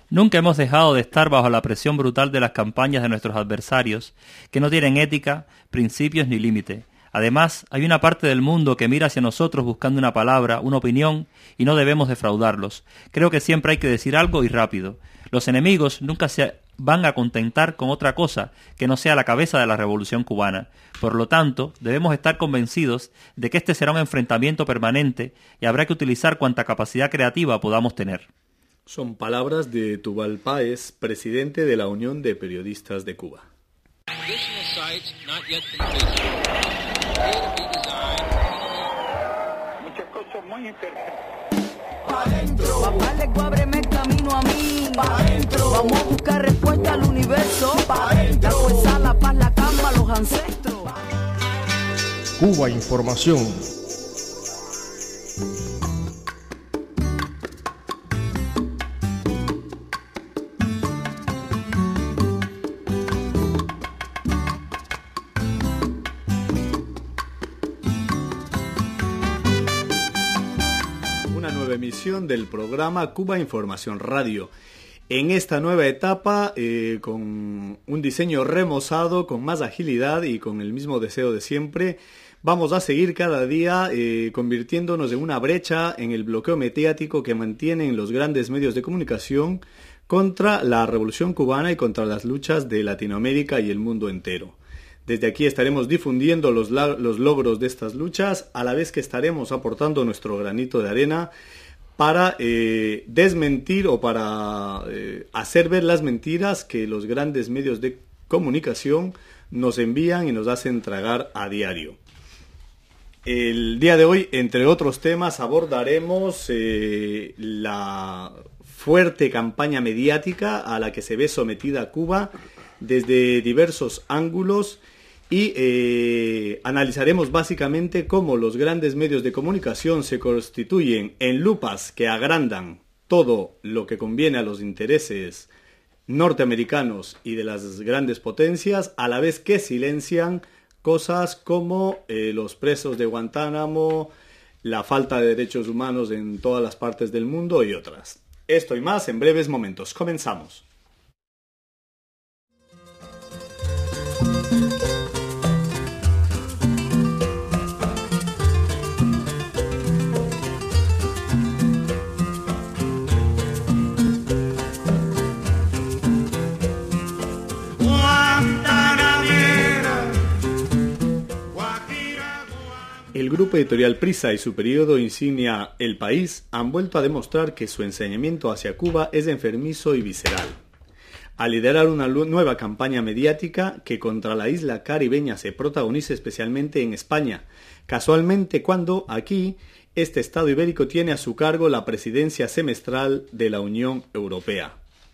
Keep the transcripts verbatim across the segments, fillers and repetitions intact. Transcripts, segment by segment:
Nunca hemos dejado de estar bajo la presión brutal de las campañas de nuestros adversarios, que no tienen ética, principios ni límite. Además, hay una parte del mundo que mira hacia nosotros buscando una palabra, una opinión, y no debemos defraudarlos. Creo que siempre hay que decir algo y rápido. Los enemigos nunca se van a contentar con otra cosa que no sea la cabeza de la Revolución Cubana. Por lo tanto, debemos estar convencidos de que este será un enfrentamiento permanente y habrá que utilizar cuanta capacidad creativa podamos tener. Son palabras de Tubal Páez, presidente de la Unión de Periodistas de Cuba. Muchas cosas muy interesantes. Pa' dentro. Papá le ábreme el camino a mí. Pa' dentro. Vamos a buscar respuesta al universo. Pa' dentro. La fuerza, la paz, la calma, los ancestros. Cuba Información. Emisión del programa Cuba Información Radio. En esta nueva etapa, eh, con un diseño remozado, con más agilidad y con el mismo deseo de siempre, vamos a seguir cada día eh, convirtiéndonos en una brecha en el bloqueo mediático que mantienen los grandes medios de comunicación contra la Revolución Cubana y contra las luchas de Latinoamérica y el mundo entero. Desde aquí estaremos difundiendo los, los logros de estas luchas, a la vez que estaremos aportando nuestro granito de arena para eh, desmentir o para eh, hacer ver las mentiras que los grandes medios de comunicación nos envían y nos hacen tragar a diario. El día de hoy, entre otros temas, abordaremos eh, la fuerte campaña mediática a la que se ve sometida Cuba desde diversos ángulos y eh, analizaremos básicamente cómo los grandes medios de comunicación se constituyen en lupas que agrandan todo lo que conviene a los intereses norteamericanos y de las grandes potencias, a la vez que silencian cosas como eh, los presos de Guantánamo, la falta de derechos humanos en todas las partes del mundo y otras. Esto y más en breves momentos. Comenzamos. El grupo editorial Prisa y su periodo insignia El País han vuelto a demostrar que su ensañamiento hacia Cuba es enfermizo y visceral. A liderar una nueva campaña mediática que contra la isla caribeña se protagoniza especialmente en España, casualmente cuando aquí este Estado ibérico tiene a su cargo la presidencia semestral de la Unión Europea.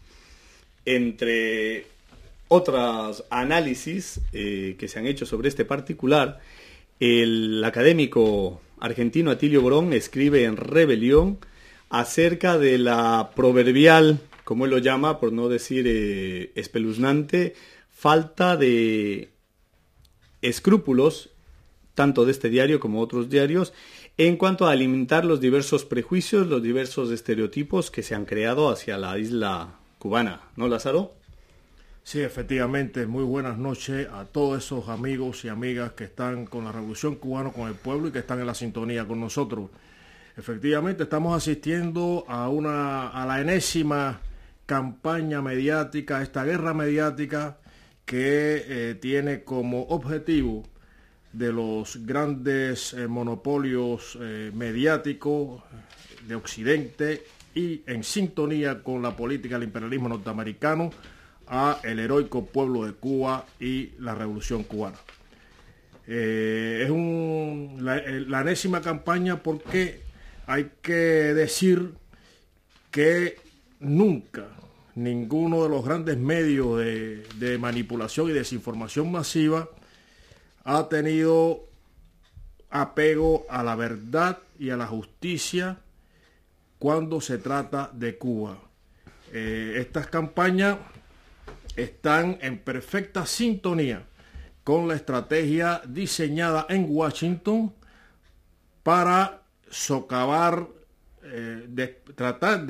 Entre otros análisis eh, que se han hecho sobre este particular, el académico argentino Atilio Borón escribe en Rebelión acerca de la proverbial, como él lo llama, por no decir eh, espeluznante, falta de escrúpulos, tanto de este diario como otros diarios, en cuanto a alimentar los diversos prejuicios, los diversos estereotipos que se han creado hacia la isla cubana. ¿No, Lázaro? Sí, efectivamente, muy buenas noches a todos esos amigos y amigas que están con la Revolución Cubana, con el pueblo y que están en la sintonía con nosotros. Efectivamente, estamos asistiendo a una a la enésima campaña mediática, esta guerra mediática que eh, tiene como objetivo de los grandes eh, monopolios eh, mediáticos de Occidente y en sintonía con la política del imperialismo norteamericano a el heroico pueblo de Cuba y la Revolución Cubana. Eh, es un, la, la enésima campaña porque hay que decir que nunca ninguno de los grandes medios de, de manipulación y desinformación masiva ha tenido apego a la verdad y a la justicia cuando se trata de Cuba. Eh, estas campañas están en perfecta sintonía con la estrategia diseñada en Washington para socavar, eh, de, tratar de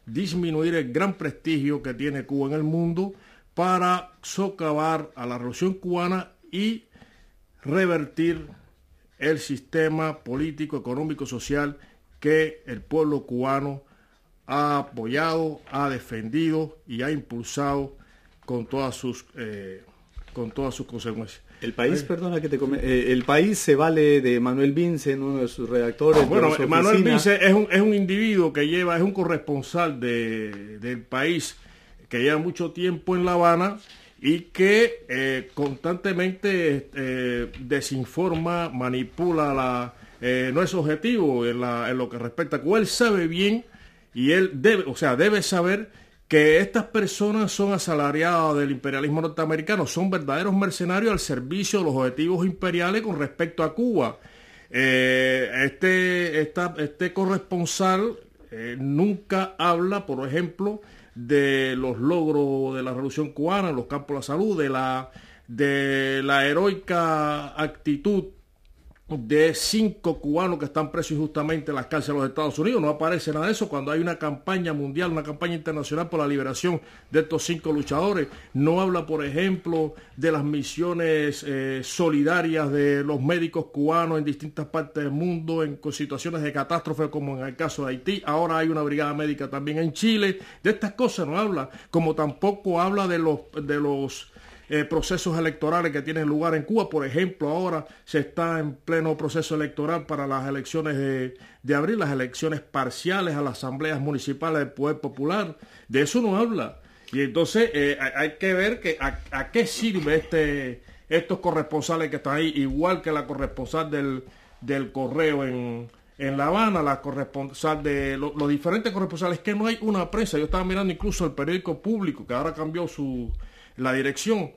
disminuir el gran prestigio que tiene Cuba en el mundo, para socavar a la revolución cubana y revertir el sistema político, económico, social que el pueblo cubano ha apoyado, ha defendido y ha impulsado con todas sus eh, con todas sus consecuencias. El país, perdona que te come, eh, el país se vale de Manuel Vincent, uno de sus redactores. Bueno, de Manuel Vincent es un, es un individuo que lleva, es un corresponsal de, del país que lleva mucho tiempo en La Habana y que eh, constantemente eh, desinforma, manipula, la, eh, no es objetivo en, la, en lo que respecta a Cuba. Él sabe bien y él debe, o sea, debe saber que estas personas son asalariadas del imperialismo norteamericano, son verdaderos mercenarios al servicio de los objetivos imperiales con respecto a Cuba. Eh, este, esta, este corresponsal eh, nunca habla, por ejemplo, de los logros de la revolución cubana en los campos de la salud, de la, de la heroica actitud de cinco cubanos que están presos injustamente en las cárceles de los Estados Unidos. No aparece nada de eso cuando hay una campaña mundial, una campaña internacional por la liberación de estos cinco luchadores. No habla, por ejemplo, de las misiones eh, solidarias de los médicos cubanos en distintas partes del mundo, en situaciones de catástrofe como en el caso de Haití. Ahora hay una brigada médica también en Chile. De estas cosas no habla, como tampoco habla de los de los Eh, procesos electorales que tienen lugar en Cuba. Por ejemplo, ahora se está en pleno proceso electoral para las elecciones de, de abril, las elecciones parciales a las asambleas municipales del Poder Popular. De eso no habla. Y entonces eh, hay que ver que a, a qué sirve este estos corresponsales que están ahí, igual que la corresponsal del, del Correo en, en La Habana, la corresponsal de lo, los diferentes corresponsales, que no hay una prensa. Yo estaba mirando incluso el periódico Público, que ahora cambió su la dirección,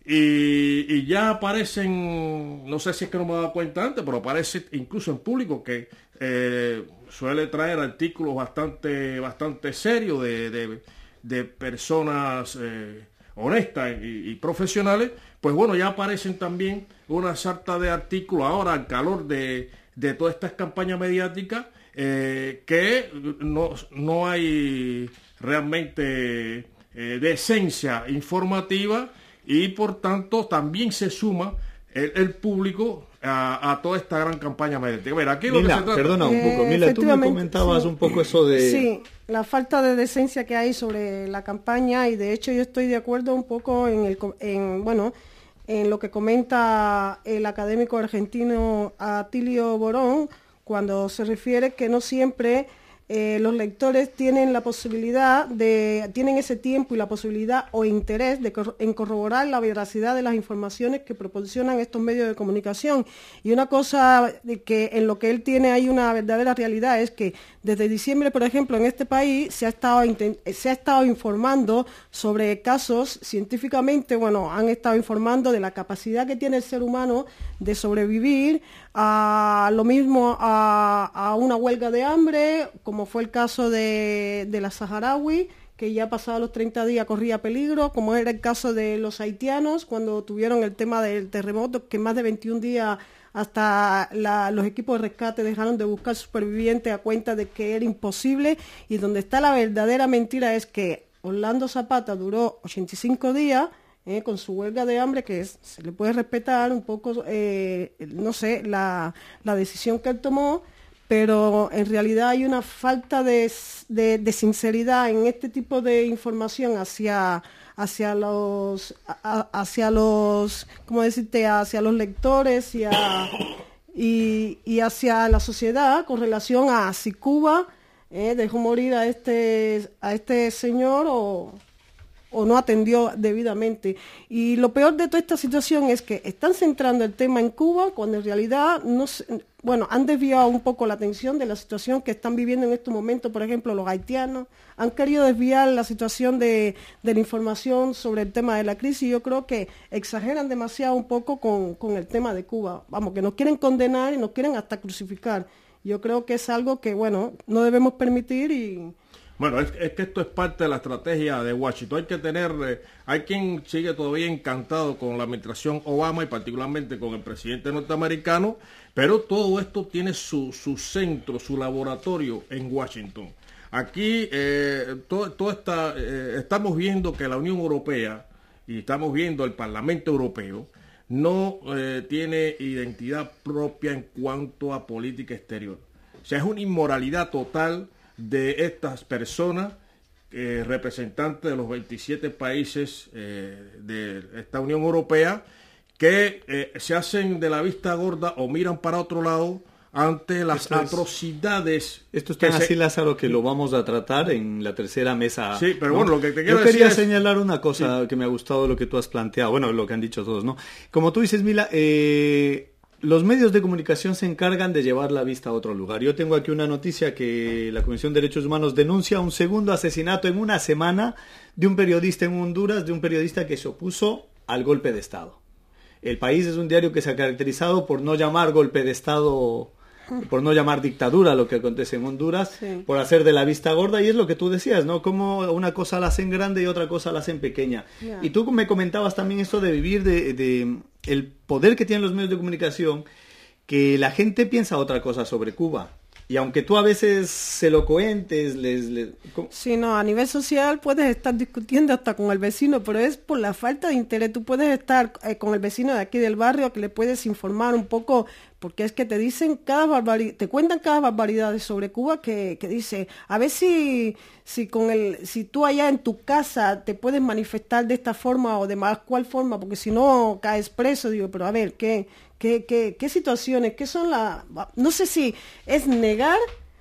y, y ya aparecen, no sé si es que no me he dado cuenta antes, pero aparece incluso en Público, que eh, suele traer artículos bastante bastante serios de, de, de personas eh, honestas y, y profesionales. Pues bueno, ya aparecen también una sarta de artículos ahora al calor de, de todas estas campañas mediáticas, eh, que no, no hay realmente Eh, de esencia informativa, y por tanto también se suma el, el público a, a toda esta gran campaña mediática. Mira, aquí Mila, lo que se trata... perdona un poco, eh, Mila, tú me comentabas sí. un poco eso de... Sí, la falta de decencia que hay sobre la campaña, y de hecho yo estoy de acuerdo un poco en el en bueno en lo que comenta el académico argentino Atilio Borón, cuando se refiere que no siempre Eh, los lectores tienen la posibilidad de, tienen ese tiempo y la posibilidad o interés de cor- en corroborar la veracidad de las informaciones que proporcionan estos medios de comunicación. Y una cosa de que en lo que él tiene hay una verdadera realidad es que desde diciembre, por ejemplo, en este país se ha estado intent- se ha estado informando sobre casos científicamente, bueno, han estado informando de la capacidad que tiene el ser humano de sobrevivir a lo mismo a, a una huelga de hambre, como fue el caso de, de la saharaui, que ya pasados los treinta días corría peligro, como era el caso de los haitianos, cuando tuvieron el tema del terremoto, que más de veintiún días hasta la, los equipos de rescate dejaron de buscar supervivientes a cuenta de que era imposible, y donde está la verdadera mentira es que Orlando Zapata duró ochenta y cinco días, Eh, con su huelga de hambre, que es, se le puede respetar un poco, eh, no sé, la, la decisión que él tomó, pero en realidad hay una falta de, de, de sinceridad en este tipo de información hacia, hacia los, a, hacia los, ¿cómo decirte?, hacia los lectores y, a, y, y hacia la sociedad con relación a si Cuba eh, dejó morir a este, a este señor o... o no atendió debidamente. Y lo peor de toda esta situación es que están centrando el tema en Cuba, cuando en realidad no se, bueno, han desviado un poco la atención de la situación que están viviendo en estos momentos, por ejemplo, los haitianos. Han querido desviar la situación de, de la información sobre el tema de la crisis, y yo creo que exageran demasiado un poco con, con el tema de Cuba. Vamos, que nos quieren condenar y nos quieren hasta crucificar. Yo creo que es algo que, bueno, no debemos permitir. y Bueno, es, es que esto es parte de la estrategia de Washington. Hay que tener, eh, hay quien sigue todavía encantado con la administración Obama y particularmente con el presidente norteamericano, pero todo esto tiene su, su centro, su laboratorio en Washington. Aquí eh, todo, todo está, eh, estamos viendo que la Unión Europea y estamos viendo el Parlamento Europeo no eh, tiene identidad propia en cuanto a política exterior. O sea, es una inmoralidad total de estas personas, eh, representantes de los veintisiete países eh, de esta Unión Europea, que eh, se hacen de la vista gorda o miran para otro lado ante las Esto es, atrocidades. Esto es tan así, se... Lázaro, que lo vamos a tratar en la tercera mesa. Sí, pero ¿no? bueno, lo que te quiero Yo quería decir señalar una cosa sí. que me ha gustado de lo que tú has planteado, bueno, lo que han dicho todos, ¿no? Como tú dices, Mila, eh, los medios de comunicación se encargan de llevar la vista a otro lugar. Yo tengo aquí una noticia que la Comisión de Derechos Humanos denuncia un segundo asesinato en una semana de un periodista en Honduras, de un periodista que se opuso al golpe de Estado. El País es un diario que se ha caracterizado por no llamar golpe de Estado, por no llamar dictadura lo que acontece en Honduras, sí. por hacer de la vista gorda, y es lo que tú decías, ¿no? Como una cosa la hacen grande y otra cosa la hacen pequeña. Yeah. Y tú me comentabas también esto de vivir de, de el poder que tienen los medios de comunicación, que la gente piensa otra cosa sobre Cuba. Y aunque tú a veces se lo cuentes, les... les... Sí, no, a nivel social puedes estar discutiendo hasta con el vecino, pero es por la falta de interés. Tú puedes estar eh, con el vecino de aquí del barrio, que le puedes informar un poco, porque es que te dicen cada barbaridad, te cuentan cada barbaridad sobre Cuba que, que dice, a ver si, si con el, si tú allá en tu casa te puedes manifestar de esta forma o de más cuál forma, porque si no caes preso. Digo, pero a ver, ¿qué? ¿Qué, qué, qué situaciones? ¿Qué son las...? No sé si es negar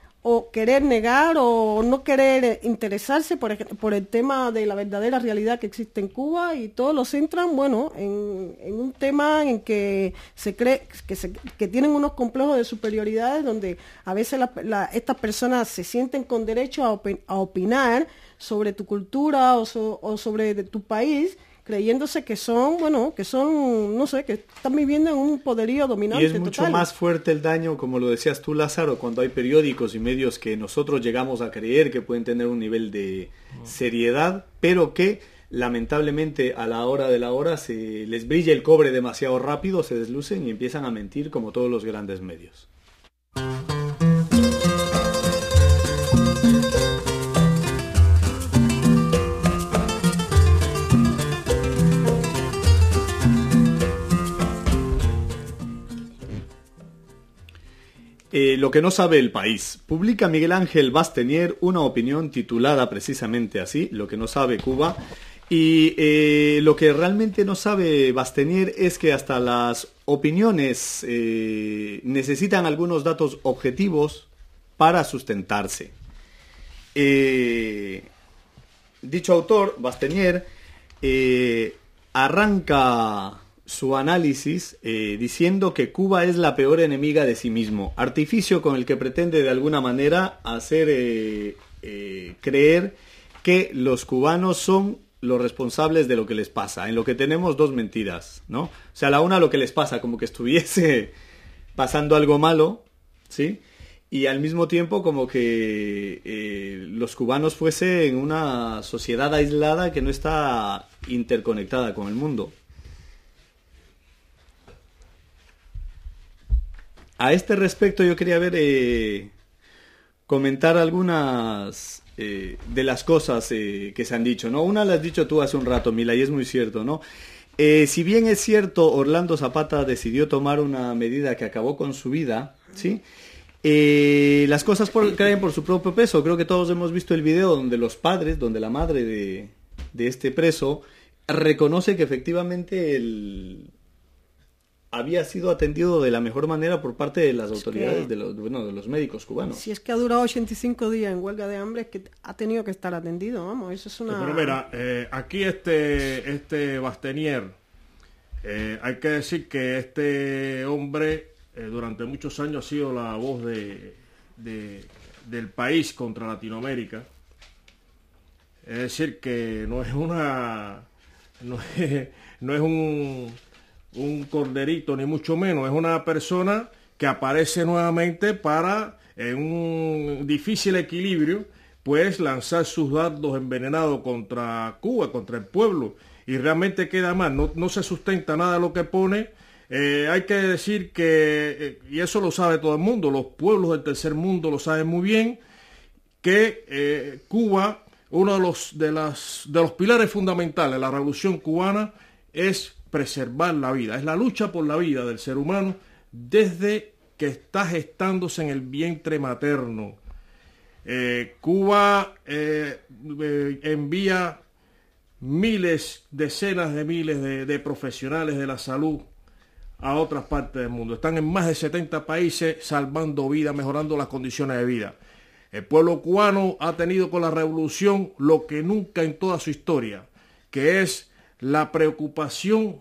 o querer negar o no querer interesarse por, por el tema de la verdadera realidad que existe en Cuba, y todos lo centran, bueno, en, en un tema en que se cree que, se, que tienen unos complejos de superioridades donde a veces la, la, estas personas se sienten con derecho a, op, a opinar sobre tu cultura o, so, o sobre de tu país, creyéndose que son, bueno, que son, no sé, que están viviendo en un poderío dominante. Y es mucho total. Más fuerte el daño, como lo decías tú, Lázaro, cuando hay periódicos y medios que nosotros llegamos a creer que pueden tener un nivel de seriedad, pero que lamentablemente a la hora de la hora se les brilla el cobre demasiado rápido, se deslucen y empiezan a mentir como todos los grandes medios. Eh, lo que no sabe el país. Publica Miguel Ángel Bastenier una opinión titulada precisamente así, Lo que no sabe Cuba. Y eh, lo que realmente no sabe Bastenier es que hasta las opiniones eh, necesitan algunos datos objetivos para sustentarse. Eh, dicho autor, Bastenier, eh, arranca su análisis eh, diciendo que Cuba es la peor enemiga de sí mismo, artificio con el que pretende de alguna manera hacer eh, eh, creer que los cubanos son los responsables de lo que les pasa, en lo que tenemos dos mentiras, ¿no? O sea, la una, lo que les pasa, como que estuviese pasando algo malo, ¿sí? Y al mismo tiempo como que eh, los cubanos fuesen una sociedad aislada que no está interconectada con el mundo. A este respecto yo quería ver, eh, comentar algunas eh, de las cosas eh, que se han dicho, ¿no? Una la has dicho tú hace un rato, Mila, y es muy cierto, ¿no? Eh, si bien es cierto, Orlando Zapata decidió tomar una medida que acabó con su vida, ¿sí? Eh, las cosas por, caen por su propio peso. Creo que todos hemos visto el video donde los padres, donde la madre de, de este preso reconoce que efectivamente el... había sido atendido de la mejor manera por parte de las autoridades, es que, de, los, bueno, de los médicos cubanos. Si es que ha durado ochenta y cinco días en huelga de hambre, es que ha tenido que estar atendido, vamos, eso es una... Pero mira, eh, aquí este, este Bastenier, eh, hay que decir que este hombre eh, durante muchos años ha sido la voz de, de, del país contra Latinoamérica. Es decir, que no es una... no es, no es un... un corderito, ni mucho menos, es una persona que aparece nuevamente para, en un difícil equilibrio, pues lanzar sus dardos envenenados contra Cuba, contra el pueblo, y realmente queda mal, no, no se sustenta nada de lo que pone. Eh, hay que decir que, eh, y eso lo sabe todo el mundo, los pueblos del tercer mundo lo saben muy bien, que eh, Cuba, uno de los, de, las, de los pilares fundamentales de la Revolución Cubana es preservar la vida, es la lucha por la vida del ser humano desde que está gestándose en el vientre materno. Eh, Cuba eh, eh, envía miles, decenas de miles de, de profesionales de la salud a otras partes del mundo. Están en más de setenta países salvando vidas, mejorando las condiciones de vida. El pueblo cubano ha tenido con la revolución lo que nunca en toda su historia, que es la preocupación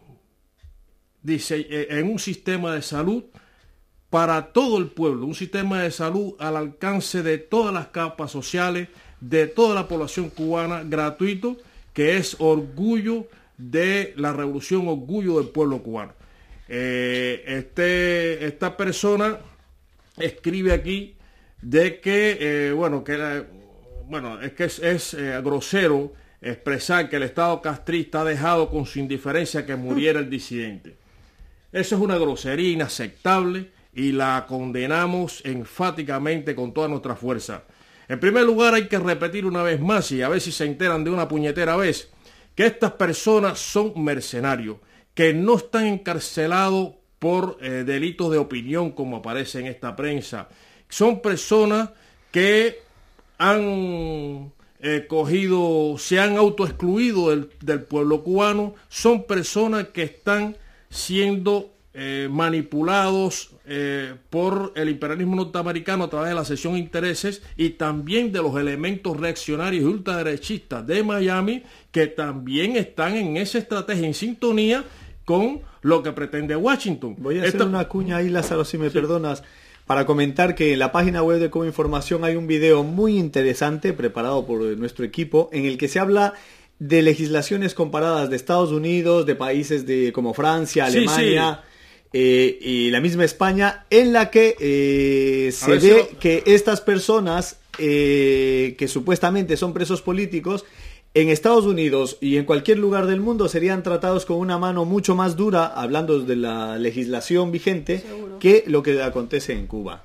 dice, en un sistema de salud para todo el pueblo, un sistema de salud al alcance de todas las capas sociales, de toda la población cubana, gratuito, que es orgullo de la revolución, orgullo del pueblo cubano. Eh, este, esta persona escribe aquí de que, eh, bueno, que era, bueno, es que es, es eh, grosero expresar que el Estado castrista ha dejado con su indiferencia que muriera el disidente. Eso es una grosería inaceptable y la condenamos enfáticamente con toda nuestra fuerza. En primer lugar, hay que repetir una vez más, y a ver si se enteran de una puñetera vez, que estas personas son mercenarios, que no están encarcelados por eh, delitos de opinión como aparece en esta prensa. Son personas que han eh, cogido, se han autoexcluido del, del pueblo cubano, son personas que están siendo eh, manipulados eh, por el imperialismo norteamericano a través de la sección de intereses y también de los elementos reaccionarios y ultraderechistas de Miami, que también están en esa estrategia en sintonía con lo que pretende Washington. Voy a hacer Esta... una cuña ahí, Lázaro, si me sí. perdonas, para comentar que en la página web de Cuba Información hay un video muy interesante preparado por nuestro equipo en el que se habla de legislaciones comparadas de Estados Unidos, de países de como Francia, Alemania, sí, sí. Eh, y la misma España, en la que eh, se ve si lo... que estas personas eh, que supuestamente son presos políticos en Estados Unidos y en cualquier lugar del mundo serían tratados con una mano mucho más dura, hablando de la legislación vigente, ¿seguro?, que lo que acontece en Cuba.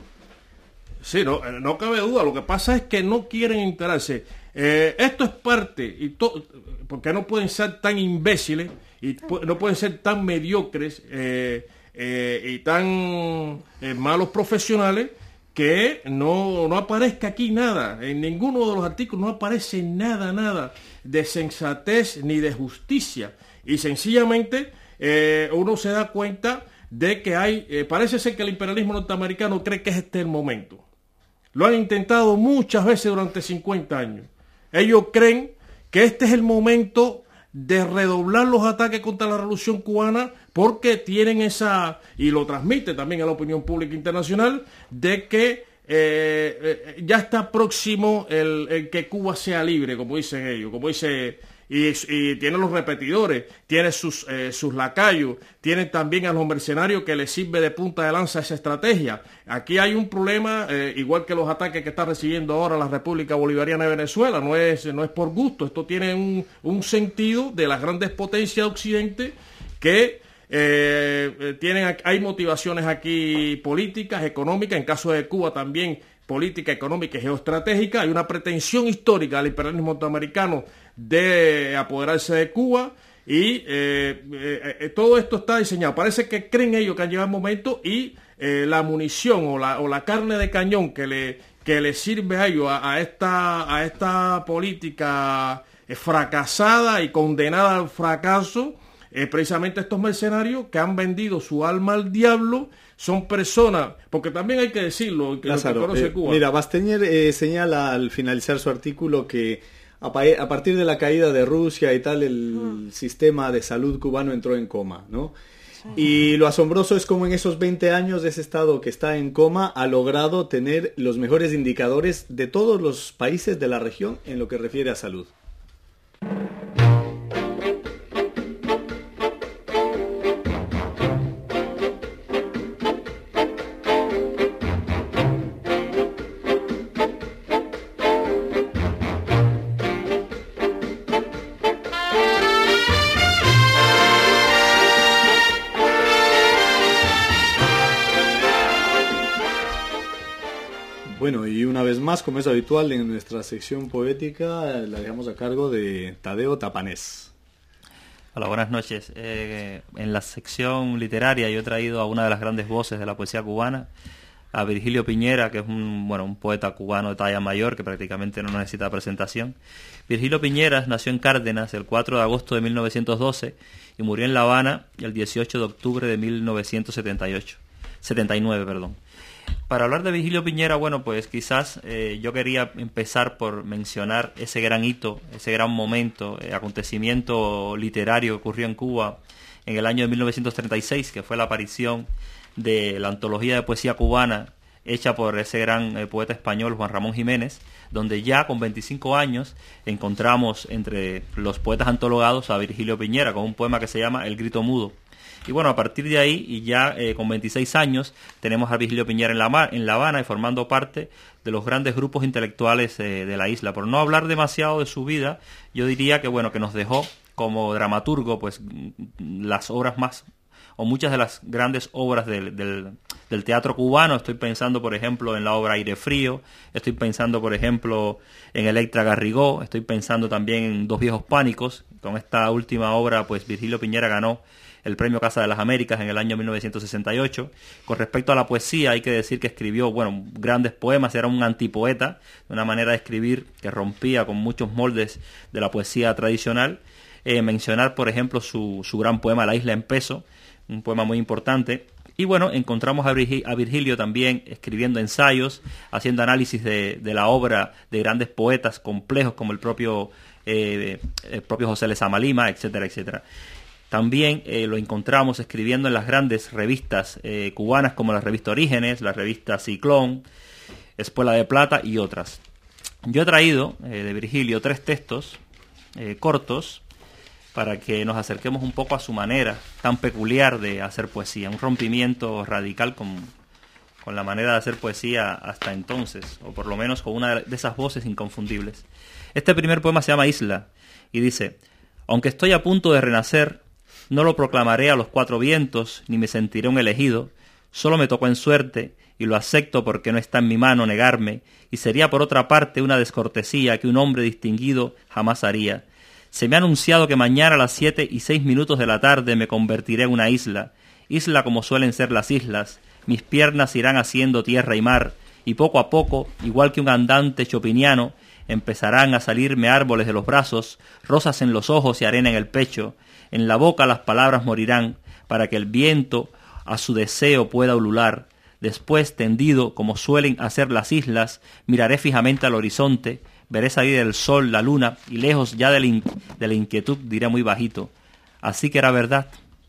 Sí, no, no cabe duda. Lo que pasa es que no quieren enterarse. Eh, esto es parte, y to, porque no pueden ser tan imbéciles y no pueden ser tan mediocres eh, eh, y tan eh, malos profesionales, que no, no aparezca aquí nada, en ninguno de los artículos no aparece nada, nada de sensatez ni de justicia, y sencillamente eh, uno se da cuenta de que hay, eh, parece ser que el imperialismo norteamericano cree que es este el momento. Lo han intentado muchas veces durante cincuenta años. Ellos creen que este es el momento de redoblar los ataques contra la revolución cubana, porque tienen esa, y lo transmite también a la opinión pública internacional, de que eh, eh, ya está próximo el, el que Cuba sea libre, como dicen ellos, como dice, y, y tiene los repetidores, tiene sus, eh, sus lacayos, tiene también a los mercenarios que les sirve de punta de lanza esa estrategia. Aquí hay un problema, eh, igual que los ataques que está recibiendo ahora la República Bolivariana de Venezuela, no es, no es por gusto, esto tiene un, un sentido de las grandes potencias de Occidente que eh, tienen, hay motivaciones aquí políticas, económicas, en caso de Cuba también política, económica y geoestratégica. Hay una pretensión histórica del imperialismo norteamericano de apoderarse de Cuba y eh, eh, todo esto está diseñado. Parece que creen ellos que han llegado el momento y eh, la munición o la, o la carne de cañón que le, que le sirve a ellos a, a, esta, a esta política eh, fracasada y condenada al fracaso, eh, precisamente estos mercenarios que han vendido su alma al diablo. Son personas, porque también hay que decirlo, que Lázaro, lo que conoce eh, Cuba. Mira, Basteñer eh, señala al finalizar su artículo que a, a partir de la caída de Rusia y tal, el mm. sistema de salud cubano entró en coma, ¿no? Sí. Y lo asombroso es como en esos veinte años ese estado que está en coma ha logrado tener los mejores indicadores de todos los países de la región en lo que refiere a salud. más, como es habitual en nuestra sección poética, la dejamos a cargo de Tadeo Tapanés. Hola, buenas noches. Eh, en la sección literaria yo he traído a una de las grandes voces de la poesía cubana, a Virgilio Piñera, que es un, bueno, un poeta cubano de talla mayor que prácticamente no necesita presentación. Virgilio Piñera nació en Cárdenas el cuatro de agosto de mil novecientos doce y murió en La Habana el dieciocho de octubre de mil novecientos setenta y ocho, setenta y nueve, perdón. Para hablar de Virgilio Piñera, bueno, pues quizás eh, yo quería empezar por mencionar ese gran hito, ese gran momento, eh, acontecimiento literario que ocurrió en Cuba en el año de mil novecientos treinta y seis, que fue la aparición de la antología de poesía cubana hecha por ese gran eh, poeta español Juan Ramón Jiménez, donde ya con veinticinco años encontramos entre los poetas antologados a Virgilio Piñera con un poema que se llama El grito mudo. Y bueno, a partir de ahí, y ya eh, con veintiséis años, tenemos a Virgilio Piñera en La, en La Habana y formando parte de los grandes grupos intelectuales eh, de la isla. Por no hablar demasiado de su vida, yo diría que bueno, que nos dejó como dramaturgo pues las obras más, o muchas de las grandes obras del, del, del teatro cubano. Estoy pensando, por ejemplo, en la obra Aire Frío, estoy pensando, por ejemplo, en Electra Garrigó, estoy pensando también en Dos viejos pánicos. Con esta última obra, pues Virgilio Piñera ganó el premio Casa de las Américas en el año mil novecientos sesenta y ocho. Con respecto a la poesía, hay que decir que escribió, bueno, grandes poemas, era un antipoeta, una manera de escribir que rompía con muchos moldes de la poesía tradicional. Eh, mencionar, por ejemplo, su, su gran poema La isla en peso, un poema muy importante. Y bueno, encontramos a Virgilio, a Virgilio también escribiendo ensayos, haciendo análisis de, de la obra de grandes poetas complejos como el propio, eh, el propio José Lezama Lima, etcétera, etcétera. También eh, lo encontramos escribiendo en las grandes revistas eh, cubanas como la revista Orígenes, la revista Ciclón, Espuela de Plata y otras. Yo he traído eh, de Virgilio tres textos eh, cortos para que nos acerquemos un poco a su manera tan peculiar de hacer poesía, un rompimiento radical con, con la manera de hacer poesía hasta entonces, o por lo menos con una de esas voces inconfundibles. Este primer poema se llama Isla y dice: aunque estoy a punto de renacer, no lo proclamaré a los cuatro vientos, ni me sentiré un elegido, solo me tocó en suerte, y lo acepto porque no está en mi mano negarme, y sería por otra parte una descortesía que un hombre distinguido jamás haría. Se me ha anunciado que mañana a las siete y seis minutos de la tarde me convertiré en una isla, isla como suelen ser las islas, mis piernas irán haciendo tierra y mar, y poco a poco, igual que un andante chopiniano, empezarán a salirme árboles de los brazos, rosas en los ojos y arena en el pecho, en la boca las palabras morirán, para que el viento a su deseo pueda ulular. Después, tendido, como suelen hacer las islas, miraré fijamente al horizonte, veré salir el sol, la luna, y lejos ya de la, in- de la inquietud diré muy bajito: así que era verdad.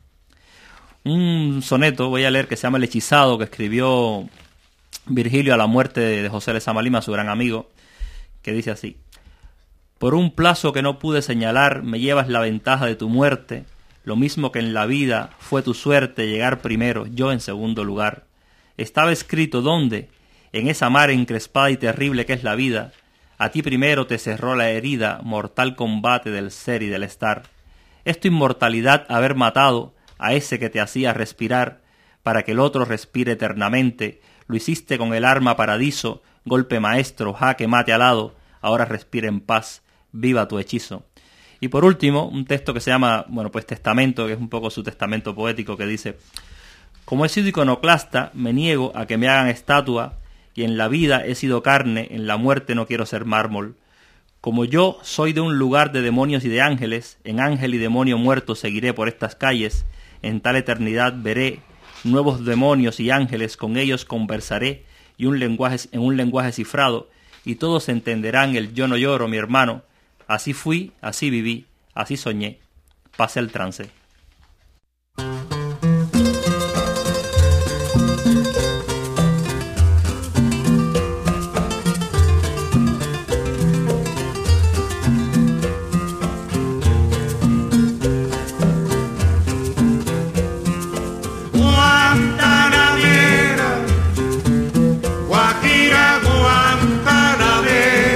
Un soneto, voy a leer, que se llama El hechizado, que escribió Virgilio a la muerte de José Lezama Lima, su gran amigo, que dice así: por un plazo que no pude señalar, me llevas la ventaja de tu muerte, lo mismo que en la vida fue tu suerte llegar primero, yo en segundo lugar. Estaba escrito ¿dónde? En esa mar encrespada y terrible que es la vida. A ti primero te cerró la herida, mortal combate del ser y del estar. Es tu inmortalidad haber matado a ese que te hacía respirar, para que el otro respire eternamente. Lo hiciste con el arma paradiso, golpe maestro, jaque mate alado, ahora respira en paz, viva tu hechizo. Y por último, un texto que se llama, bueno, pues Testamento, que es un poco su testamento poético, que dice: como he sido iconoclasta, me niego a que me hagan estatua, y en la vida he sido carne, en la muerte no quiero ser mármol. Como yo soy de un lugar de demonios y de ángeles, en ángel y demonio muerto seguiré por estas calles, en tal eternidad veré nuevos demonios y ángeles, con ellos conversaré, y un lenguaje, en un lenguaje cifrado, y todos entenderán el yo no lloro, mi hermano. Así fui, así viví, así soñé. Pase el trance.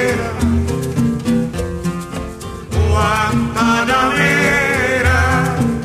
Guantanamera,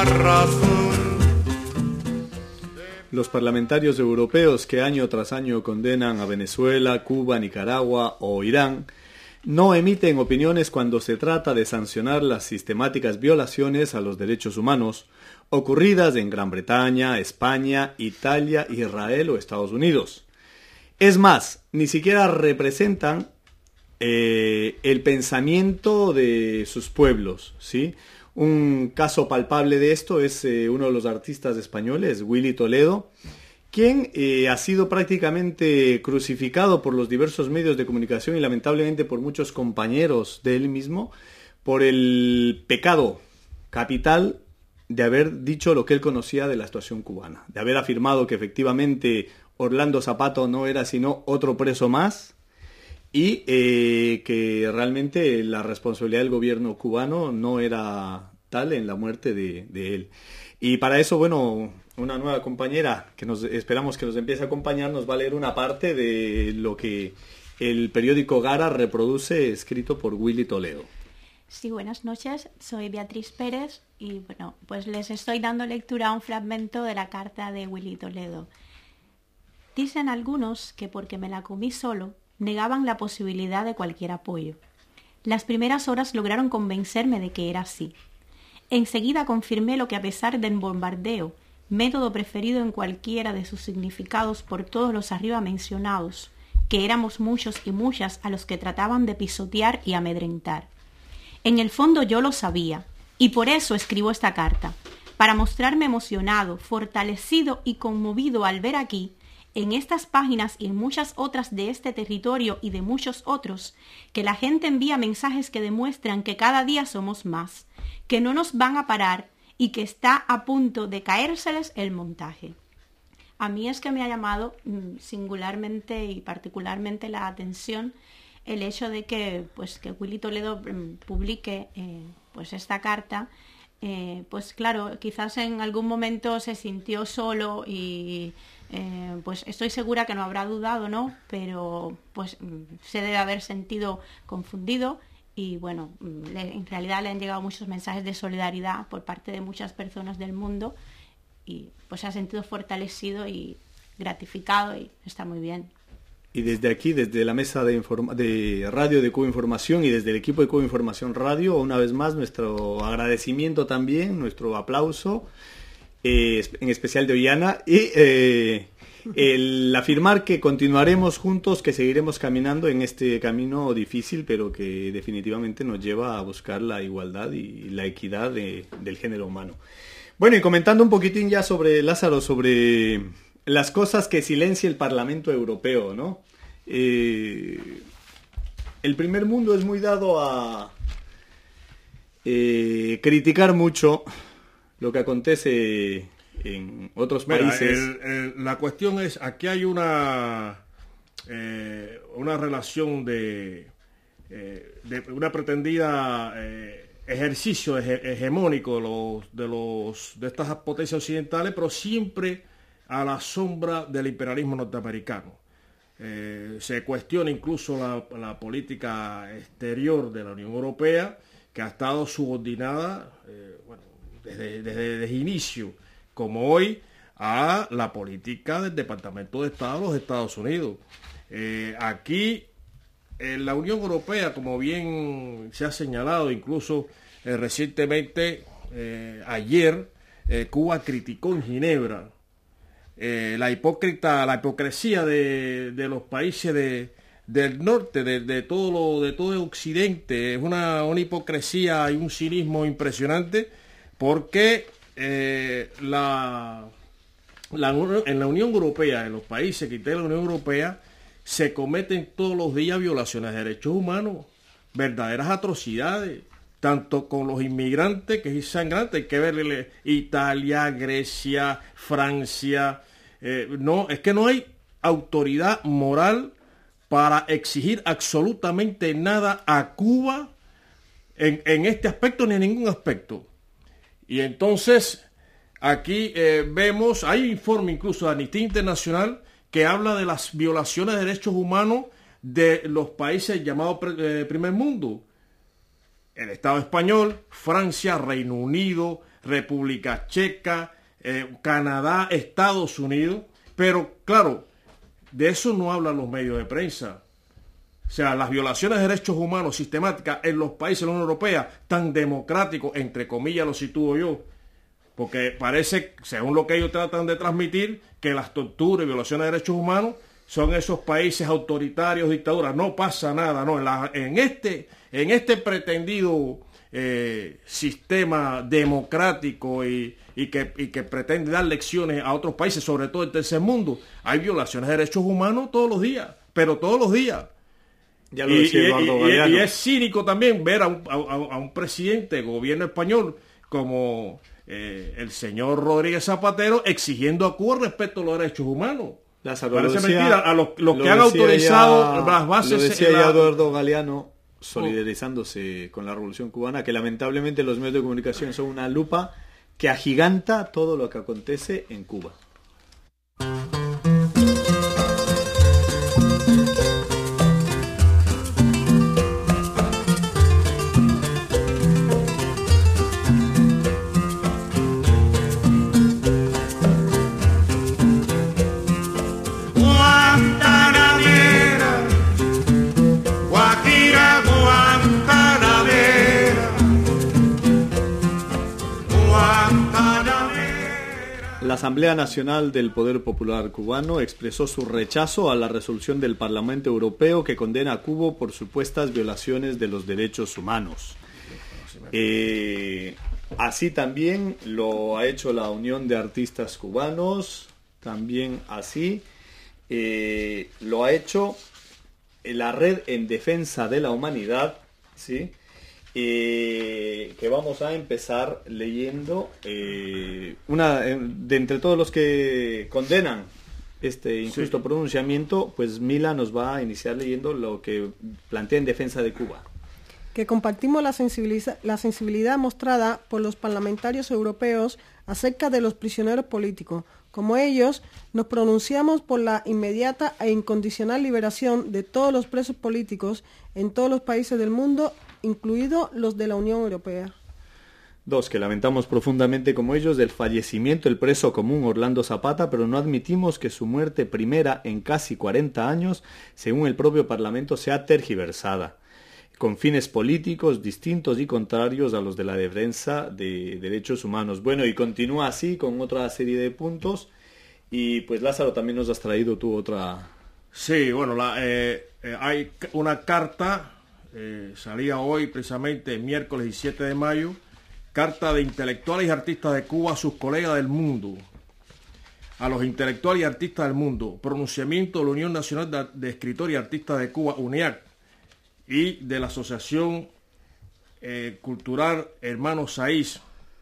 la razón. Los parlamentarios europeos que año tras año condenan a Venezuela, Cuba, Nicaragua o Irán no emiten opiniones cuando se trata de sancionar las sistemáticas violaciones a los derechos humanos ocurridas en Gran Bretaña, España, Italia, Israel o Estados Unidos. Es más, ni siquiera representan eh, el pensamiento de sus pueblos, ¿sí? Un caso palpable de esto es eh, uno de los artistas españoles, Willy Toledo, quien eh, ha sido prácticamente crucificado por los diversos medios de comunicación y lamentablemente por muchos compañeros de él mismo por el pecado capital de haber dicho lo que él conocía de la situación cubana, de haber afirmado que efectivamente Orlando Zapato no era sino otro preso más, y eh, que realmente la responsabilidad del gobierno cubano no era tal en la muerte de, de él. Y para eso, bueno, una nueva compañera que nos esperamos que nos empiece a acompañar nos va a leer una parte de lo que el periódico Gara reproduce, escrito por Willy Toledo. Sí, buenas noches, soy Beatriz Pérez y bueno, pues les estoy dando lectura a un fragmento de la carta de Willy Toledo. Dicen algunos que porque me la comí solo, negaban la posibilidad de cualquier apoyo. Las primeras horas lograron convencerme de que era así. Enseguida confirmé lo que a pesar del bombardeo, método preferido en cualquiera de sus significados por todos los arriba mencionados, que éramos muchos y muchas a los que trataban de pisotear y amedrentar. En el fondo yo lo sabía, y por eso escribo esta carta, para mostrarme emocionado, fortalecido y conmovido al ver aquí, en estas páginas y en muchas otras de este territorio y de muchos otros, que la gente envía mensajes que demuestran que cada día somos más, que no nos van a parar y que está a punto de caérseles el montaje. A mí es que me ha llamado mm, singularmente y particularmente la atención el hecho de que, pues, que Willy Toledo mm, publique eh, pues esta carta. Eh, pues claro, quizás en algún momento se sintió solo y eh, pues estoy segura que no habrá dudado, ¿no? Pero pues se debe haber sentido confundido y bueno, le, en realidad le han llegado muchos mensajes de solidaridad por parte de muchas personas del mundo y pues se ha sentido fortalecido y gratificado y está muy bien. Y desde aquí, desde la mesa de, informa- de radio de Cuba Información y desde el equipo de Cuba Información Radio, una vez más nuestro agradecimiento también, nuestro aplauso, eh, en especial de Ollana, y eh, el afirmar que continuaremos juntos, que seguiremos caminando en este camino difícil, pero que definitivamente nos lleva a buscar la igualdad y la equidad de, del género humano. Bueno, y comentando un poquitín ya sobre Lázaro, sobre las cosas que silencia el Parlamento Europeo, ¿no? Eh, el primer mundo es muy dado a eh, criticar mucho lo que acontece en otros Mira, países. el, el, la cuestión es, aquí hay una eh, una relación de, eh, de una pretendida eh, ejercicio hege, hegemónico de los, de los de estas potencias occidentales, pero siempre a la sombra del imperialismo norteamericano. Eh, se cuestiona incluso la, la política exterior de la Unión Europea, que ha estado subordinada eh, bueno, desde, desde, desde inicio, como hoy, a la política del Departamento de Estado de los Estados Unidos. Eh, aquí, en la Unión Europea, como bien se ha señalado, incluso eh, recientemente, eh, ayer, eh, Cuba criticó en Ginebra Eh, la hipócrita, la hipocresía de, de los países de, del norte, de, de todo lo, de todo el occidente. Es una, una hipocresía y un cinismo impresionante, porque eh, la, la, en la Unión Europea, en los países que integran la Unión Europea, se cometen todos los días violaciones de derechos humanos, verdaderas atrocidades, tanto con los inmigrantes, que es sangrante, hay que verle Italia, Grecia, Francia. Eh, no, es que no hay autoridad moral para exigir absolutamente nada a Cuba en, en este aspecto ni en ningún aspecto. Y entonces aquí eh, vemos, hay informe incluso de Amnistía Internacional que habla de las violaciones de derechos humanos de los países llamados eh, primer mundo. El Estado español, Francia, Reino Unido, República Checa, eh, Canadá, Estados Unidos, pero claro, de eso no hablan los medios de prensa. O sea, las violaciones de derechos humanos sistemáticas en los países de la Unión Europea, tan democráticos, entre comillas lo sitúo yo, porque parece, según lo que ellos tratan de transmitir, que las torturas y violaciones de derechos humanos son esos países autoritarios, dictaduras. No pasa nada, no. En, la, en, este, en este pretendido eh, sistema democrático y, y, que, y que pretende dar lecciones a otros países, sobre todo el tercer mundo, hay violaciones de derechos humanos todos los días, pero todos los días. Ya lo decía y, Eduardo y, Galeano. y es cínico también ver a un, a, a un presidente del gobierno español como eh, el señor Rodríguez Zapatero exigiendo a Cuba respeto a los derechos humanos. Lázaro, Parece decía, mentira. A los, los que han decía autorizado ya, las bases... Lo decía la, ya Eduardo Galeano, solidarizándose con la Revolución Cubana, que lamentablemente los medios de comunicación son una lupa que agiganta todo lo que acontece en Cuba. La Asamblea Nacional del Poder Popular Cubano expresó su rechazo a la resolución del Parlamento Europeo que condena a Cuba por supuestas violaciones de los derechos humanos. Eh, así también lo ha hecho la Unión de Artistas Cubanos, también así eh, lo ha hecho la Red en Defensa de la Humanidad, ¿sí? Eh, que vamos a empezar leyendo eh, una eh, de entre todos los que condenan este injusto sí. pronunciamiento, pues Mila nos va a iniciar leyendo lo que plantea en defensa de Cuba. Que compartimos la, sensibiliza- la sensibilidad mostrada por los parlamentarios europeos acerca de los prisioneros políticos. Como ellos, nos pronunciamos por la inmediata e incondicional liberación de todos los presos políticos en todos los países del mundo, incluidos los de la Unión Europea. Dos, que lamentamos profundamente como ellos del fallecimiento del preso común Orlando Zapata, pero no admitimos que su muerte primera en casi cuarenta años, según el propio Parlamento, sea tergiversada, con fines políticos distintos y contrarios a los de la defensa de derechos humanos. Bueno, y continúa así con otra serie de puntos, y pues Lázaro, también nos has traído tú otra... Sí, bueno, la, eh, eh, hay una carta... Eh, salía hoy precisamente miércoles diecisiete de mayo, carta de intelectuales y artistas de Cuba a sus colegas del mundo, a los intelectuales y artistas del mundo, pronunciamiento de la Unión Nacional de, de Escritores y Artistas de Cuba, UNIAC, y de la Asociación eh, Cultural Hermanos Saiz.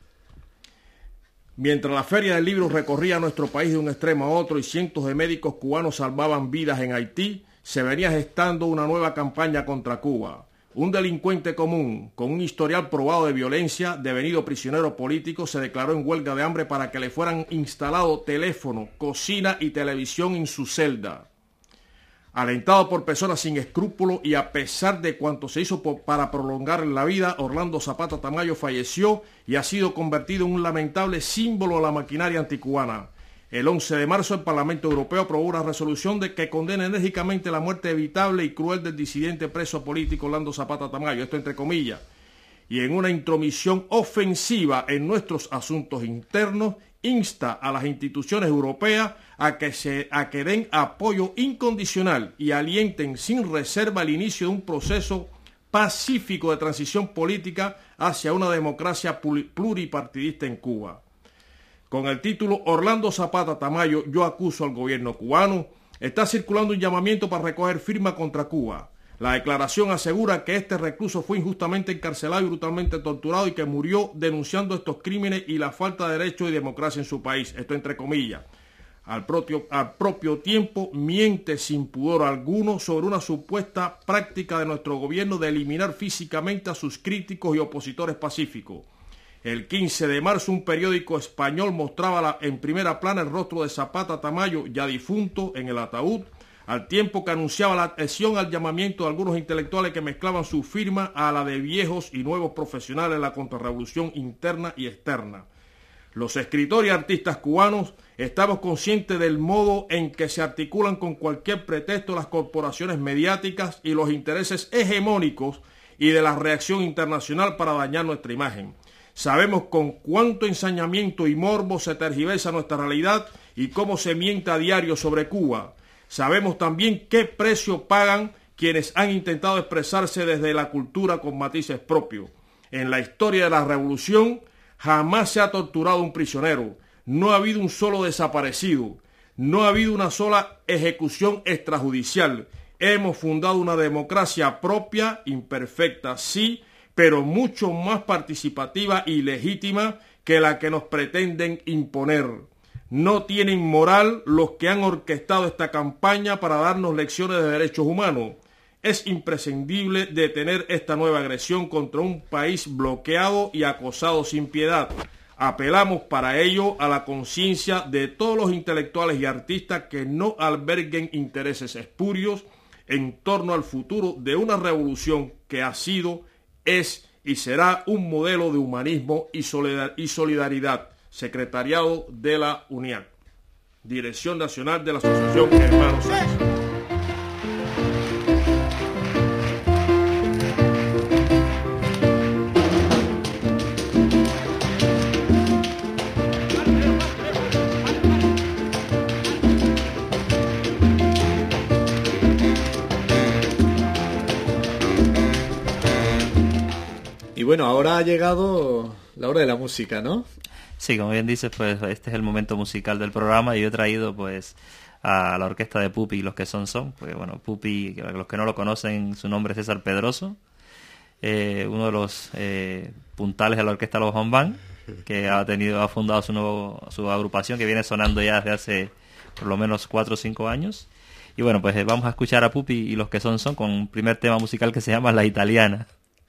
Mientras la Feria del Libro recorría nuestro país de un extremo a otro y cientos de médicos cubanos salvaban vidas en Haití, se venía gestando una nueva campaña contra Cuba. Un delincuente común, con un historial probado de violencia, devenido prisionero político, se declaró en huelga de hambre para que le fueran instalados teléfono, cocina y televisión en su celda. Alentado por personas sin escrúpulos y a pesar de cuanto se hizo por, para prolongar la vida, Orlando Zapata Tamayo falleció y ha sido convertido en un lamentable símbolo de la maquinaria anticubana. El once de marzo el Parlamento Europeo aprobó una resolución de que condena enérgicamente la muerte evitable y cruel del disidente preso político Orlando Zapata Tamayo, esto entre comillas, y en una intromisión ofensiva en nuestros asuntos internos, insta a las instituciones europeas a que, se, a que den apoyo incondicional y alienten sin reserva el inicio de un proceso pacífico de transición política hacia una democracia pluripartidista en Cuba. Con el título Orlando Zapata Tamayo, yo acuso al gobierno cubano, está circulando un llamamiento para recoger firma contra Cuba. La declaración asegura que este recluso fue injustamente encarcelado y brutalmente torturado y que murió denunciando estos crímenes y la falta de derechos y democracia en su país. Esto entre comillas. Al propio, al propio tiempo miente sin pudor alguno sobre una supuesta práctica de nuestro gobierno de eliminar físicamente a sus críticos y opositores pacíficos. El quince de marzo un periódico español mostraba la, en primera plana el rostro de Zapata Tamayo, ya difunto, en el ataúd, al tiempo que anunciaba la adhesión al llamamiento de algunos intelectuales que mezclaban su firma a la de viejos y nuevos profesionales de la contrarrevolución interna y externa. Los escritores y artistas cubanos estamos conscientes del modo en que se articulan con cualquier pretexto las corporaciones mediáticas y los intereses hegemónicos y de la reacción internacional para dañar nuestra imagen. Sabemos con cuánto ensañamiento y morbo se tergiversa nuestra realidad y cómo se miente a diario sobre Cuba. Sabemos también qué precio pagan quienes han intentado expresarse desde la cultura con matices propios. En la historia de la revolución jamás se ha torturado un prisionero, no ha habido un solo desaparecido, no ha habido una sola ejecución extrajudicial. Hemos fundado una democracia propia, imperfecta, sí, pero mucho más participativa y legítima que la que nos pretenden imponer. No tienen moral los que han orquestado esta campaña para darnos lecciones de derechos humanos. Es imprescindible detener esta nueva agresión contra un país bloqueado y acosado sin piedad. Apelamos para ello a la conciencia de todos los intelectuales y artistas que no alberguen intereses espurios en torno al futuro de una revolución que ha sido, es y será un modelo de humanismo y solidaridad. Secretariado de la UNIAC, Dirección Nacional de la Asociación Hermanos Sáenz. Y bueno, ahora ha llegado la hora de la música, ¿no? Sí, como bien dices, pues este es el momento musical del programa y yo he traído pues a la orquesta de Pupi y los que son son, porque bueno, Pupi, los que no lo conocen, su nombre es César Pedroso, eh, uno de los eh, puntales de la orquesta Los Bombán, que ha tenido, ha fundado su nuevo, su agrupación que viene sonando ya desde hace por lo menos cuatro o cinco años. Y bueno, pues eh, vamos a escuchar a Pupi y los que son son con un primer tema musical que se llama La Italiana.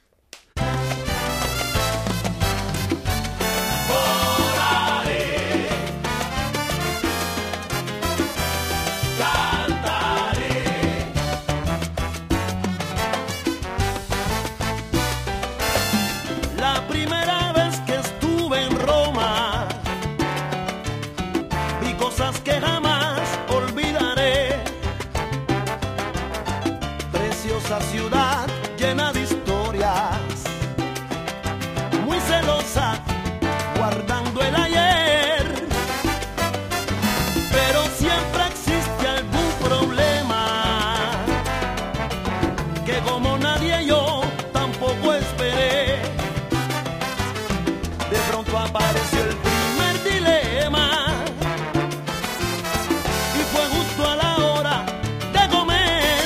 Ciudad llena de historias, muy celosa, guardando el ayer, pero siempre existe algún problema, que como nadie yo tampoco esperé. De pronto apareció el primer dilema, y fue justo a la hora de comer.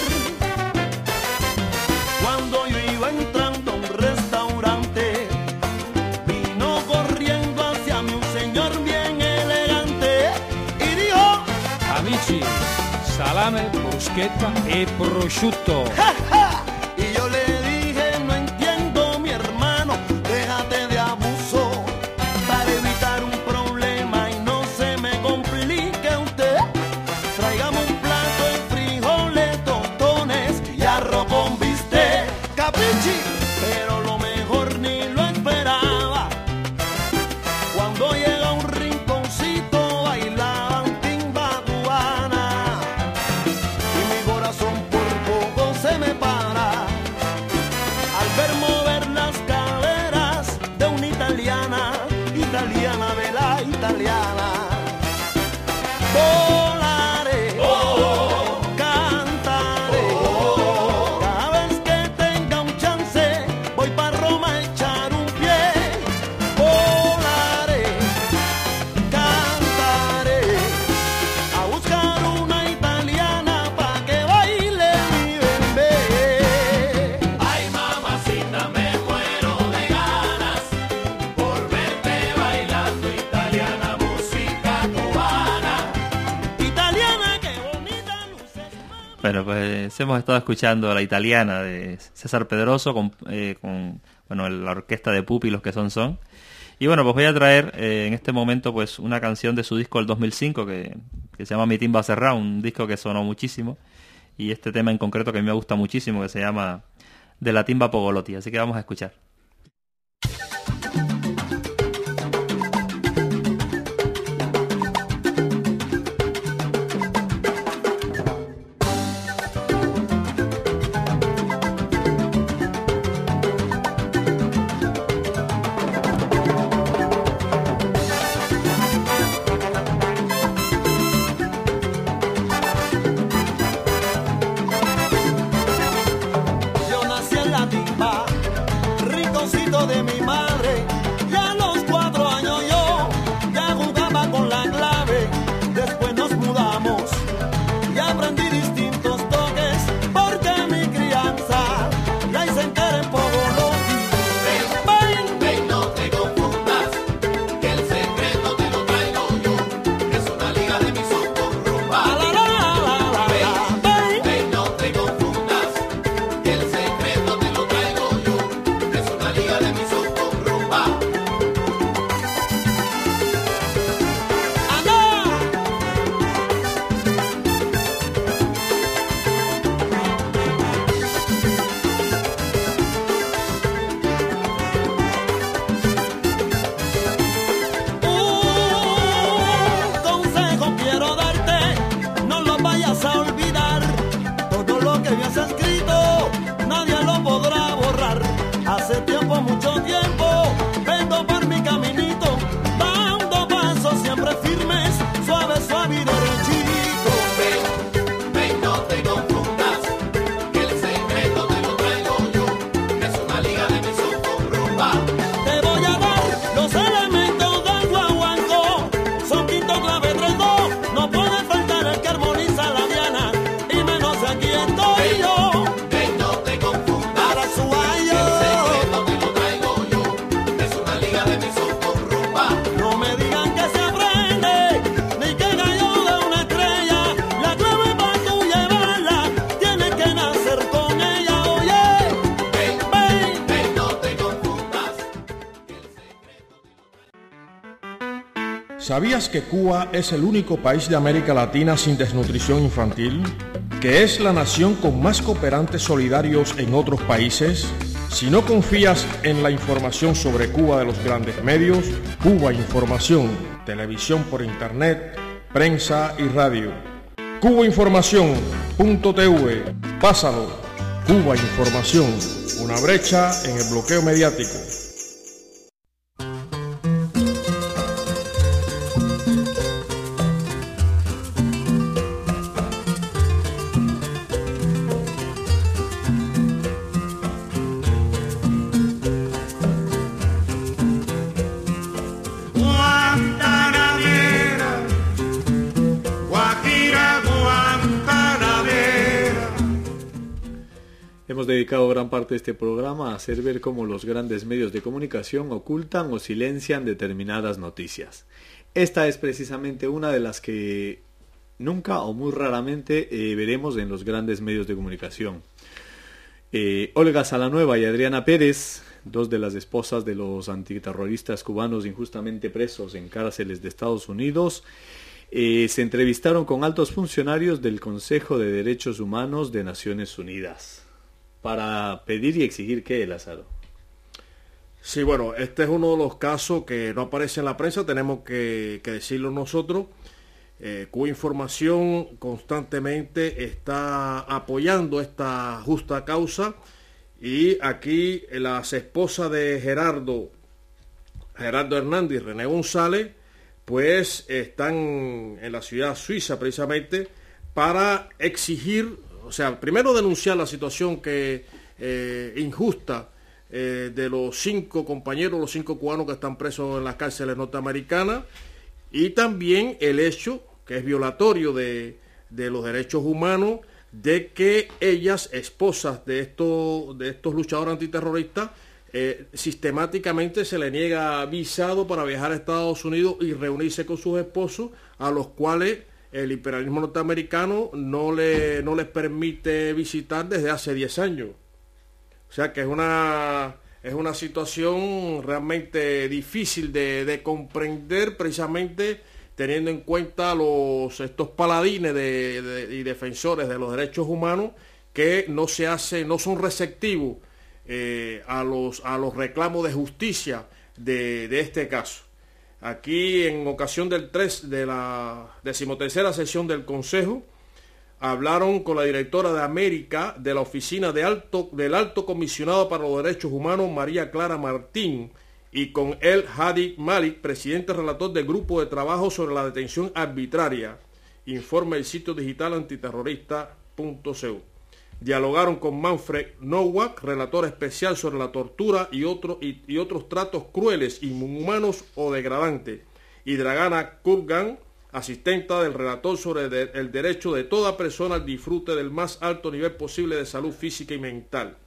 Cuando yo iba entrando a un restaurante, vino corriendo hacia mí un señor bien elegante y dijo: Amici, salame, bruschetta e prosciutto. ¡Ja, ja! Y yo le dije: no entiendo, mi hermano, déjate de abuso, para evitar un problema y no se me complique usted. Tráigame un plato de frijoles, tostones y arroz con bistec. Capichi, pero lo mejor ni lo esperaba. Cuando llega a un rinconcito bailaban timba cubana, y mi corazón por poco se me para al ver mover las caderas de una italiana, italiana de la italiana. Volaré, oh, cantaré, oh, cada vez que tenga un chance voy para Roma a echar un pie. Volaré, cantaré, a buscar una italiana pa' que baile mi bebé. Ay, mamacita, me muero de ganas por verte bailando italiana, música cubana. Italiana, qué bonita luces. Bueno, pues hemos estado escuchando a La Italiana de César Pedroso con, eh, con bueno, la orquesta de Pupi, los que son son. Y bueno, pues voy a traer eh, en este momento pues una canción de su disco del dos mil cinco que, que se llama Mi Timba Cerrá, un disco que sonó muchísimo. Y este tema en concreto que a mí me gusta muchísimo, que se llama De la Timba Pogolotti. Así que vamos a escuchar. ¿Sabías que Cuba es el único país de América Latina sin desnutrición infantil? ¿Que es la nación con más cooperantes solidarios en otros países? Si no confías en la información sobre Cuba de los grandes medios, Cuba Información, televisión por internet, prensa y radio. Cuba Información punto t v, pásalo. Cuba Información, una brecha en el bloqueo mediático. Hemos dedicado gran parte de este programa a hacer ver cómo los grandes medios de comunicación ocultan o silencian determinadas noticias. Esta es precisamente una de las que nunca o muy raramente eh, veremos en los grandes medios de comunicación. Eh, Olga Salanueva y Adriana Pérez, dos de las esposas de los antiterroristas cubanos injustamente presos en cárceles de Estados Unidos, eh, se entrevistaron con altos funcionarios del Consejo de Derechos Humanos de Naciones Unidas. Para pedir y exigir ¿qué, Lázaro? Sí, bueno, este es uno de los casos que no aparece en la prensa, tenemos que, que decirlo nosotros. Eh, Cuba Información constantemente está apoyando esta justa causa y aquí las esposas de Gerardo, Gerardo Hernández y René González, pues están en la ciudad suiza precisamente para exigir. O sea, primero denunciar la situación que eh, injusta eh, de los cinco compañeros, los cinco cubanos que están presos en las cárceles norteamericanas, y también el hecho, que es violatorio de, de los derechos humanos, de que ellas, esposas de estos, de estos luchadores antiterroristas, eh, sistemáticamente se le niega visado para viajar a Estados Unidos y reunirse con sus esposos, a los cuales el imperialismo norteamericano no, le, no les permite visitar desde hace diez años. O sea que es una, es una situación realmente difícil de, de comprender, precisamente teniendo en cuenta los, estos paladines de, de, y defensores de los derechos humanos que no se hace, no son receptivos eh, a, los, a los reclamos de justicia de, de este caso. Aquí, en ocasión del tres de la decimotercera sesión del Consejo, hablaron con la directora de América de la Oficina de Alto, del Alto Comisionado para los Derechos Humanos, María Clara Martín, y con El Hadi Malik, presidente relator del Grupo de Trabajo sobre la Detención Arbitraria. Informa el sitio digital antiterrorista punto c u. Dialogaron con Manfred Nowak, relator especial sobre la tortura y, otro, y, y otros tratos crueles, inhumanos o degradantes, y Dragana Kurgan, asistenta del relator sobre de, el derecho de toda persona al disfrute del más alto nivel posible de salud física y mental.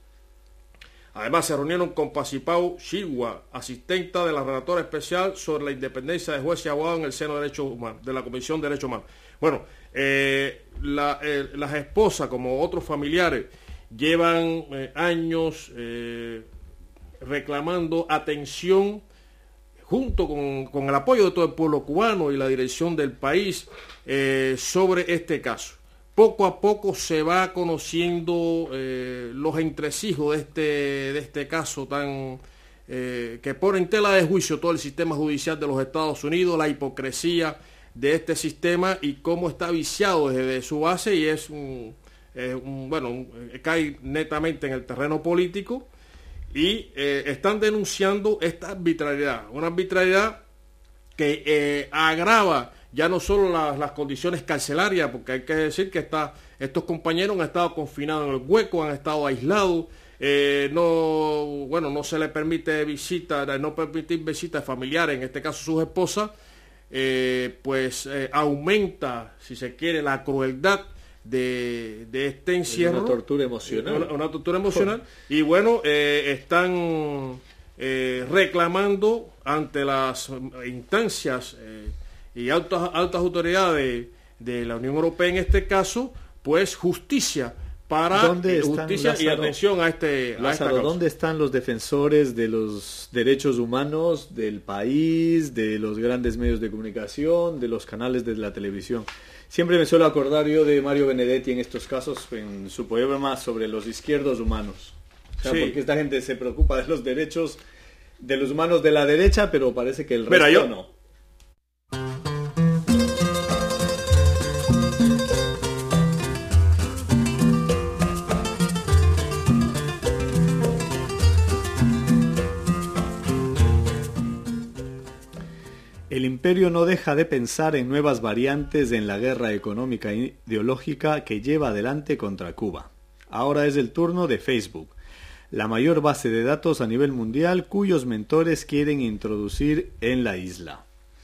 Además se reunieron con Pasipau Shirwa, asistenta de la relatora especial sobre la independencia de jueces y abogados en el seno de derechos humanos, de la Comisión de Derechos Humanos. Bueno, eh, la, eh, las esposas, como otros familiares, llevan eh, años eh, reclamando atención junto con, con el apoyo de todo el pueblo cubano y la dirección del país eh, sobre este caso. Poco a poco se va conociendo eh, los entresijos de este, de este caso tan eh, que pone en tela de juicio todo el sistema judicial de los Estados Unidos, la hipocresía de este sistema y cómo está viciado desde su base, y es un, eh, un bueno, un, cae netamente en el terreno político, y eh, están denunciando esta arbitrariedad, una arbitrariedad que eh, agrava ya no solo las, las condiciones carcelarias, porque hay que decir que está, estos compañeros han estado confinados en el hueco, han estado aislados, eh, no, bueno, no se les permite visita, no permitir visitas familiares, en este caso sus esposas, eh, pues eh, aumenta, si se quiere, la crueldad de, de este encierro. Una tortura emocional. Una, una tortura emocional. Y bueno, eh, están eh, reclamando ante las instancias eh, y altas, altas autoridades de, de la Unión Europea en este caso, pues justicia para ¿Dónde eh, están, justicia y Lázaro? atención a este a Lázaro, esta causa. ¿dónde están los defensores de los derechos humanos del país, de los grandes medios de comunicación, de los canales de la televisión? Siempre me suelo acordar yo de Mario Benedetti en estos casos, en su poema sobre los izquierdos humanos. O sea, Sí. porque esta gente se preocupa de los derechos de los humanos de la derecha, pero parece que el resto Mira, yo- no. El imperio no deja de pensar en nuevas variantes en la guerra económica e ideológica que lleva adelante contra Cuba. Ahora es el turno de Facebook, la mayor base de datos a nivel mundial cuyos mentores quieren introducir en la isla.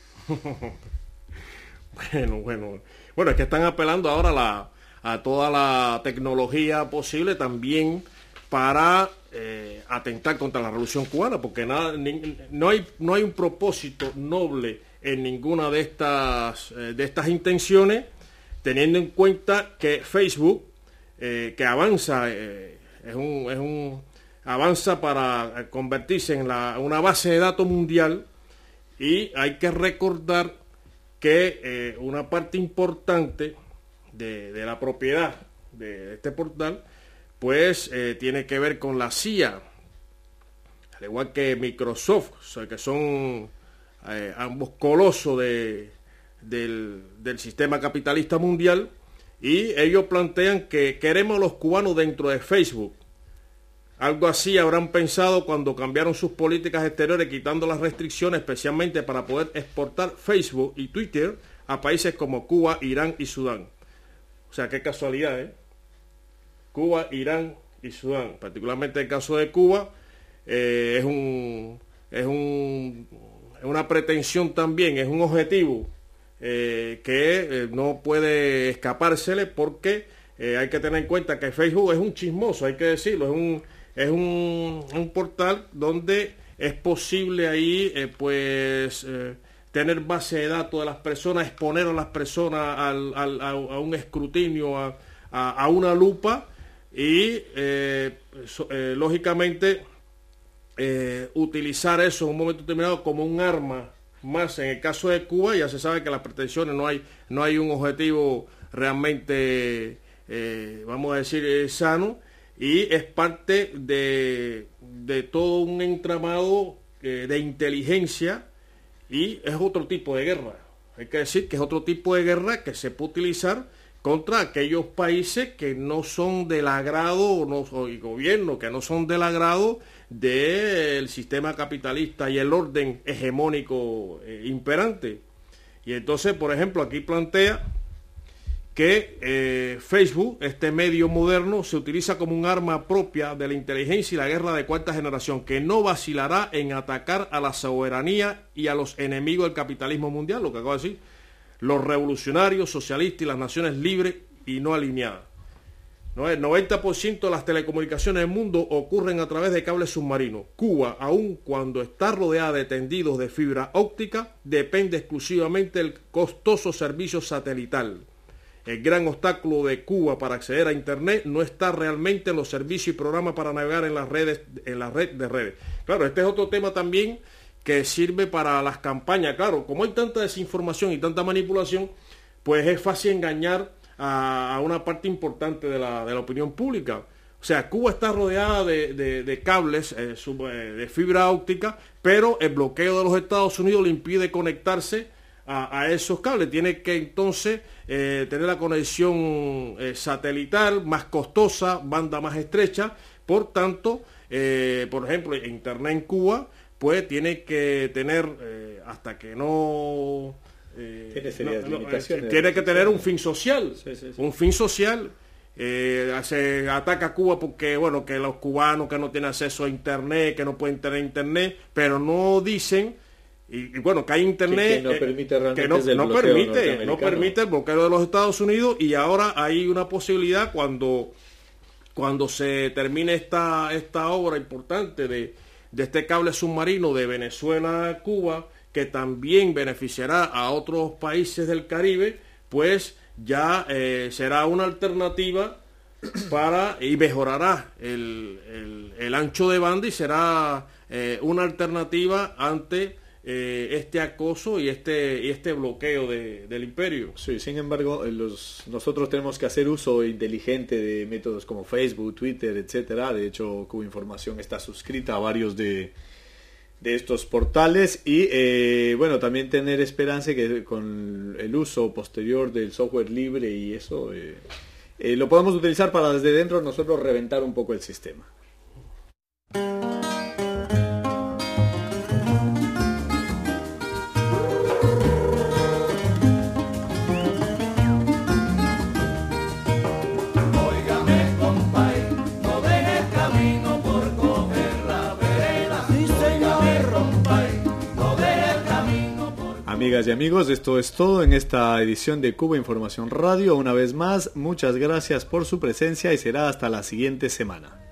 Bueno, bueno. Bueno, es que están apelando ahora a, la, a toda la tecnología posible también para eh, atentar contra la Revolución Cubana, porque nada, ni- no hay no hay un propósito noble en ninguna de estas eh, de estas intenciones, teniendo en cuenta que Facebook, eh, que avanza, eh, es un es un avanza para convertirse en la, una base de datos mundial, y hay que recordar que eh, una parte importante de, de la propiedad de este portal pues eh, tiene que ver con la C I A, al igual que Microsoft, o sea, que son eh, ambos colosos de, del, del sistema capitalista mundial, y ellos plantean que queremos los cubanos dentro de Facebook. Algo así habrán pensado cuando cambiaron sus políticas exteriores, quitando las restricciones especialmente para poder exportar Facebook y Twitter a países como Cuba, Irán y Sudán. O sea, qué casualidad, ¿eh? Cuba, Irán y Sudán. Particularmente el caso de Cuba, eh, es un es un es una pretensión también, es un objetivo eh, que eh, no puede escapársele, porque eh, hay que tener en cuenta que Facebook es un chismoso, hay que decirlo, es un es un, un portal donde es posible ahí eh, pues eh, tener base de datos de las personas, exponer a las personas al, al, a, a un escrutinio, a, a, a una lupa, y eh, so, eh, lógicamente eh, utilizar eso en un momento determinado como un arma más. En el caso de Cuba ya se sabe que las pretensiones no hay no hay un objetivo realmente eh, vamos a decir eh, sano, y es parte de, de todo un entramado eh, de inteligencia, y es otro tipo de guerra. Hay que decir que es otro tipo de guerra que se puede utilizar contra aquellos países que no son del agrado, no, o el gobierno que no son del agrado del sistema capitalista y el orden hegemónico eh, imperante. Y entonces, por ejemplo, aquí plantea que eh, Facebook, este medio moderno, se utiliza como un arma propia de la inteligencia y la guerra de cuarta generación, que no vacilará en atacar a la soberanía y a los enemigos del capitalismo mundial, lo que acabo de decir, los revolucionarios, socialistas y las naciones libres y no alineadas. ¿No? El noventa por ciento de las telecomunicaciones del mundo ocurren a través de cables submarinos. Cuba, aun cuando está rodeada de tendidos de fibra óptica, depende exclusivamente del costoso servicio satelital. El gran obstáculo de Cuba para acceder a Internet no está realmente en los servicios y programas para navegar en las redes, en la red de redes. Claro, este es otro tema también que sirve para las campañas. Claro, como hay tanta desinformación y tanta manipulación, pues es fácil engañar a, a una parte importante de la, de la opinión pública. O sea, Cuba está rodeada de, de, de cables eh, sub, eh, de fibra óptica, pero el bloqueo de los Estados Unidos le impide conectarse a, a esos cables. Tiene que entonces eh, tener la conexión eh, satelital más costosa, banda más estrecha. Por tanto, eh, por ejemplo, Internet en Cuba pues tiene que tener eh, hasta que no, eh, tiene serias no, no, limitaciones. Tiene que tener un fin social, sí, sí, sí. un fin social. Eh, se ataca a Cuba porque bueno, que los cubanos que no tienen acceso a Internet, que no pueden tener Internet, pero no dicen y, y bueno, que hay Internet que, que no permite realmente que no, el no bloqueo permite no permite el bloqueo de los Estados Unidos. Y ahora hay una posibilidad cuando cuando se termine esta esta obra importante de de este cable submarino de Venezuela a Cuba, que también beneficiará a otros países del Caribe, pues ya eh, será una alternativa para y mejorará el, el, el ancho de banda y será eh, una alternativa ante eh, este acoso y este y este bloqueo de, del imperio. Sí, sin embargo, los, nosotros tenemos que hacer uso inteligente de métodos como Facebook, Twitter, etcétera. De hecho, Cuba Información está suscrita a varios de, de estos portales y eh, bueno, también tener esperanza que con el uso posterior del software libre y eso eh, eh, lo podemos utilizar para desde dentro nosotros reventar un poco el sistema. Amigas y amigos, esto es todo en esta edición de Cuba Información Radio. Una vez más, muchas gracias por su presencia y será hasta la siguiente semana.